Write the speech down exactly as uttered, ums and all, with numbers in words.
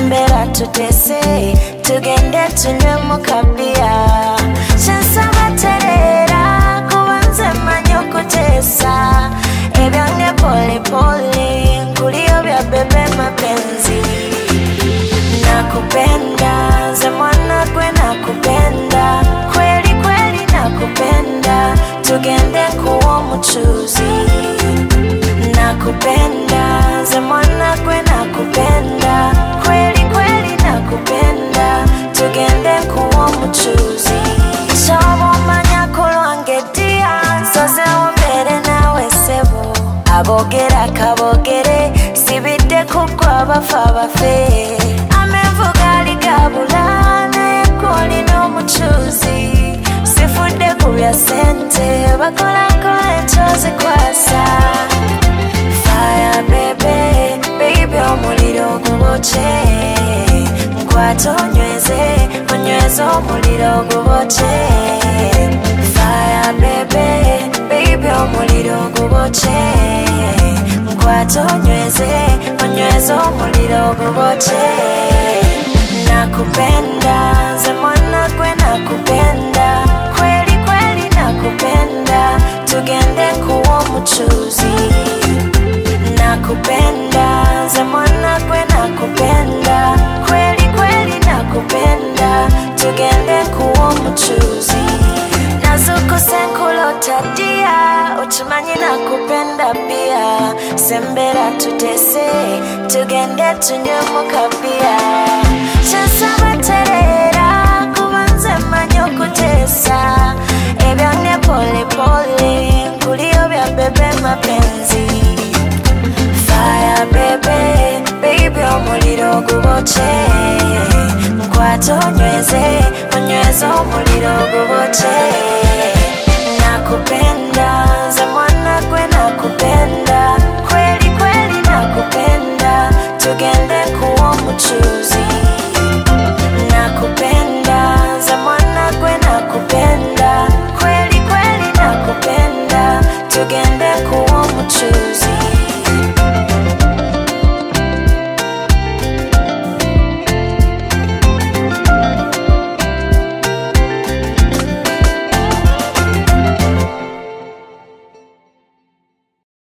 sembera tutese tugende tunywe mukabia Shansaba terera kubanze manyo kutesa Ebyange pole pole nkulio bya bebe mapenzi Nakupenda ze mwana kwe nakupenda Kweli kweli nakupenda tugende kuwa mchuzi Nakupenda ze mwana kwe nakupenda Kweli kweli nakupenda tugende kuwa mchuzi Shobo manya kulwange dia Soze wambere nawe sebo Abogera kabogere Sibide kukwa bafa bafe Amevuga ligabula Naye kuli no mchuzi Sifude kubya sente Bakola kola enchozi kwasa Fire baby Baby omuliro guboche Nkwato onyweze Onyweze omuliro guboche Fire baby Baby omuliro guboche Nkwato onyweze Onyweze omuliro guboche Nakupenda ze mwana kwe nakupenda Kweli kweli nakupenda tugende kuwa mchuzi Nakupenda ze mwana kwe nakupenda Kweli kweli nakupenda tugende kuwa mchuzi Nazuku senkulo tadia uchimanyi nakupenda pia Sembera tutese tugende tunywe mukabia Shansaba terera kubanze manyo kutesa Ebyange pole pole nkulio bya bebe mapenzi Fire baby, baby omuliro guboche Nkwato onyweze, onyweze omuliro guboche Nakupenda